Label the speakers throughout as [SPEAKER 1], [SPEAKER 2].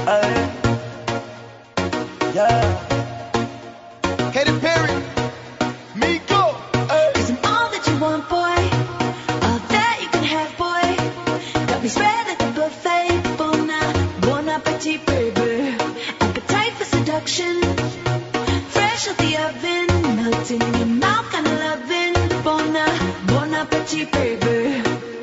[SPEAKER 1] Yeah. Katy Perry, Miko.
[SPEAKER 2] Cause I'm all that you want, boy. All that you can have, boy. Got me spread like a buffet. Bon appetit, baby. Appetite for seduction. Fresh out the oven. Melting in your mouth, kind of loving. Bon appetit, baby.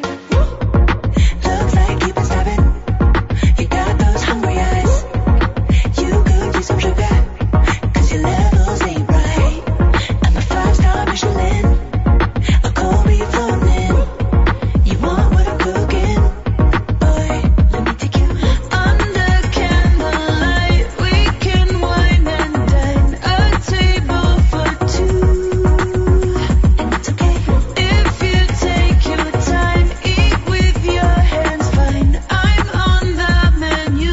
[SPEAKER 2] Looks like you've been starving. You got those hungry eyes. You could use some sugar. Cause your levels ain't right. I'm a 5-star Michelin. A cold reef floating. You want what I'm cooking? Boy, let me take you under candlelight. We can wine and dine. A table for two. And it's okay if you take your time. Eat with your hands, fine. I'm on the menu.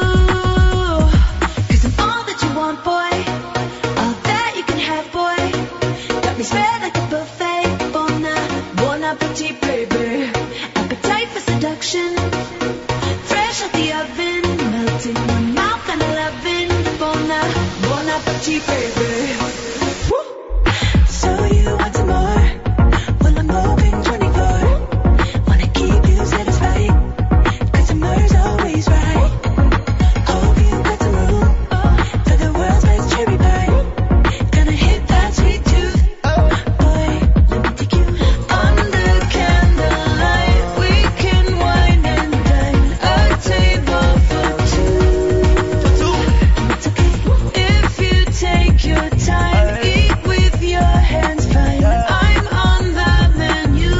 [SPEAKER 2] Cause I'm all that you want, boy. All that you can have, boy. Got me spread like a buffet. Bon appetit, baby. Appetite for seduction. Fresh out the oven. Melting in my mouth, kinda loving. Bon appetit, baby. Woo! So you want some more? Well, I'm open 24. Wanna keep you satisfied. Cause summer's always right. Hope you got some room for the world's best cherry pie. Gonna hit that sweet tooth. Boy, let me take you under candlelight. We can wine and dine. A table for two. And it's okay if you take your time. Eat with your hands, fine. I'm on the menu.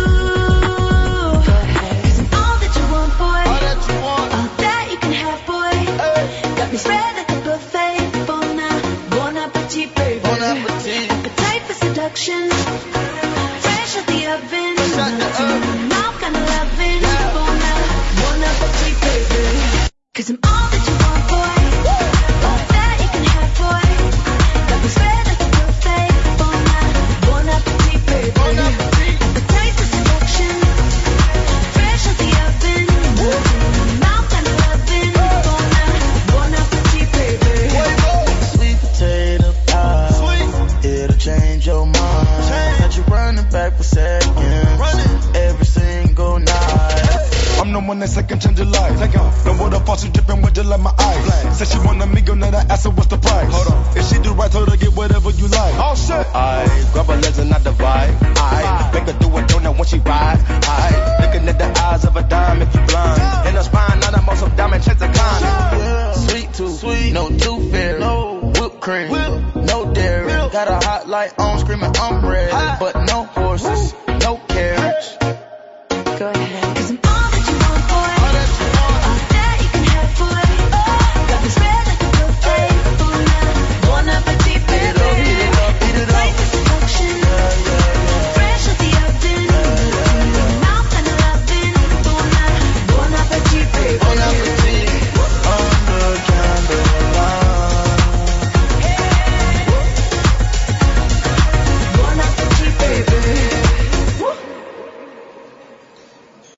[SPEAKER 2] Cause I'm all that you want, boy.
[SPEAKER 1] All that you want.
[SPEAKER 2] All that you can have, boy. Got me spread like a buffet. Bon appetit, baby.
[SPEAKER 1] Bon appetit.
[SPEAKER 2] Appetite for seduction. Fresh out the oven.
[SPEAKER 1] Fresh out the
[SPEAKER 2] Melting in
[SPEAKER 1] oven.
[SPEAKER 2] my mouth, kinda loving.
[SPEAKER 1] Yeah.
[SPEAKER 2] Bon appetit, baby. Cause I'm all that you want, boy. All that you can have, boy. Got me spread like a buffet. Bon appetit, baby.
[SPEAKER 1] Bon appetit.
[SPEAKER 2] Appetite for seduction. Fresh out the oven. Melting in my mouth, kinda loving. Bon appetit, baby.
[SPEAKER 3] Sweet potato pie.
[SPEAKER 1] Sweet.
[SPEAKER 3] It'll change your mind. Got you running back for seconds.
[SPEAKER 1] Running.
[SPEAKER 3] Every single night.
[SPEAKER 4] I'm the one that second change your life. Take off. No water faucet dripping with just like my eyes. Said she want a meal, now I asked her what's the price.
[SPEAKER 1] Hold on.
[SPEAKER 4] If she do right, told her get whatever you like.
[SPEAKER 1] Oh shit.
[SPEAKER 3] I grab her legs and I divide. I make her do a donut when she ride. I looking at the eyes of a dime if you blind. In her spine, not a muscle diamond chance to climb. Sweet tooth, sweet, no tooth fairy, no whipped cream, no dairy. Got a hot light on, screaming I'm ready, but no horses.